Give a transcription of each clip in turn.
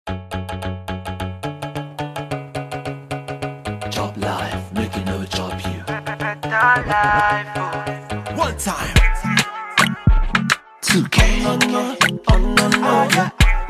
Chop life, make you know chop you. One time. 2K. Oh no, yeah.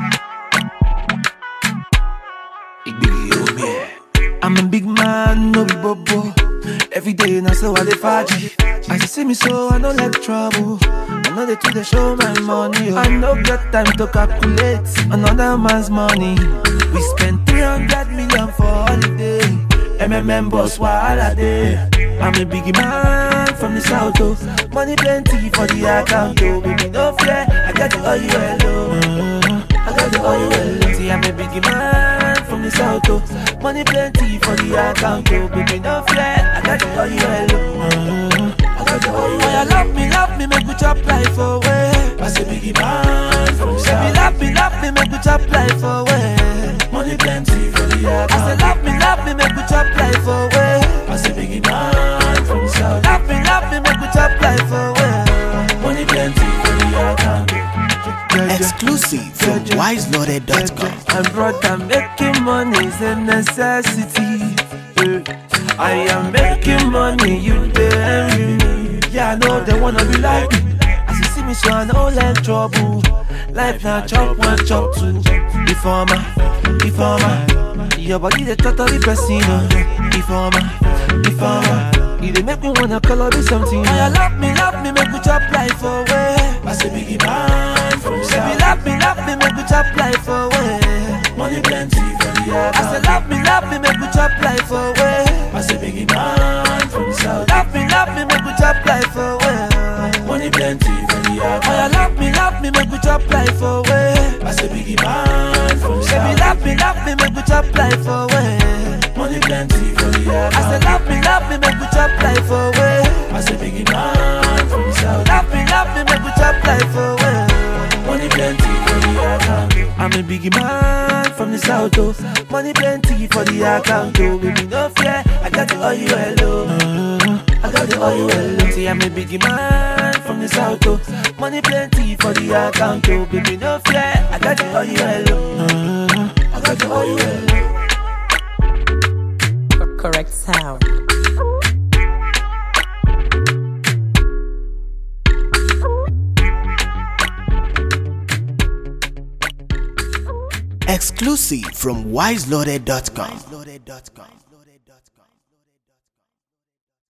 Ik ben heel meer. I'm a big man, no be bobo. Every day now so I dey faji. As you see me so I don't like trouble. I know they to the show my money. I no get time to calculate another man's money. We spent 300 million for holiday. MMM boss wahala dey. I'm a big man from the south oh. Money plenty for the account oh. Baby no fear, I got the oil oh. I got the oil oh. See I'm a big man from the south oh. Money plenty for the account oh. Baby no fear, I got the oil oh. I got the oil oh. You love me, make we chop life away. I say biggie man from the south. Baby love me, make we chop life away. Money plenty for the account. I say love me, make we chop life away. I say biggie man from the south. Love me, make we chop life away. Money plenty for the account. Exclusive from wiseloaded.com. And brother, making money is a necessity. I am making money, you envy me. Yeah, I know they wanna be like me. As you see me, so I know like trouble. Life now chop one, chop two. Informer. Your body the totally person. Informer. You dey make me wanna call up with something. Oh, you love me, make we chop life away. I say biggie man from the south. Baby, love me, make we chop life away. Money plenty for the account. I say love me, make we chop life away. I say biggie man from the south. Love me, make we chop life away. Money plenty for the account. Oh, you love me, make we chop life away. I say biggie man from the Baby, south. love me, make we chop life away. Money plenty for the account. I say love me, make we chop life away. I say biggie man from the south. Love me, make we chop life away. Money plenty for the account. I'm a big man from the south oh. Money plenty for the account oh. Baby no fear, I got the oil oh. I got the oil oh. See I'm a big man from the south oh. Money plenty for the account oh. Baby no fear, I got the oil oh. I got the oil oh. Correct sound. Exclusive from wiseloaded.com.